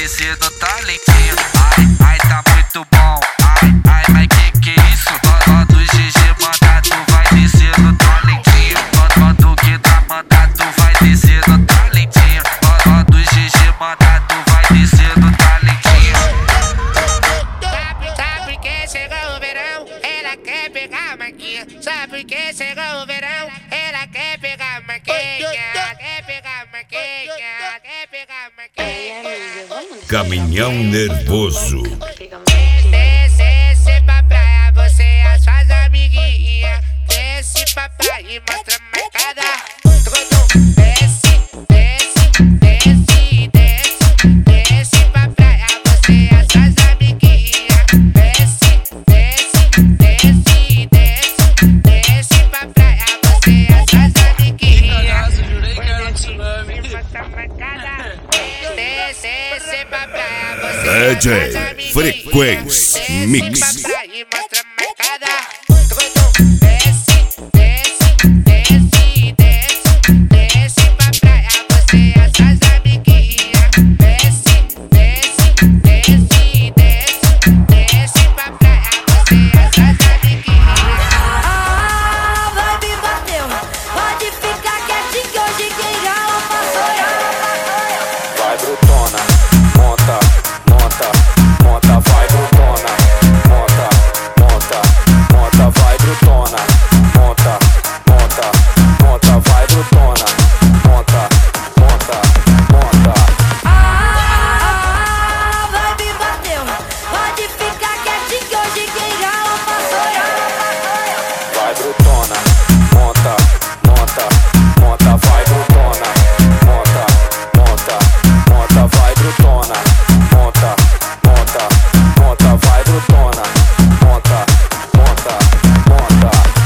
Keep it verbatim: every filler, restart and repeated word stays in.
descer no talentinho. Ai, ai, tá muito bom. Ai, ai, mas que que é isso? Quando o G G mandar, tu vai descer no talentinho. Quando que tá mandar, tu vai descer no talentinho. Quando o G G mandar, tu vai descer no talentinho. Sabe, sabe que chegou o verão, ela quer pegar maquinha. Sabe que chegou o verão, ela quer pegar maquinha. Quer pegar maquinha, quer pegar maquinha. Caminhão nervoso. Desce, desce pra praia, você e as suas amiguinhas. Desce pra praia e mostra a marcada. Desce, desce, desce, desce. Desce pra praia, você e as suas amiguinhas. Desce, desce, desce, desce. Desce pra praia, você e as suas amiguinhas. Mostra a marcada. Desce, desce pra praia, você e as D J suas amiguinhas. Frequência Mix. Desce pra praia e mostra a marcada.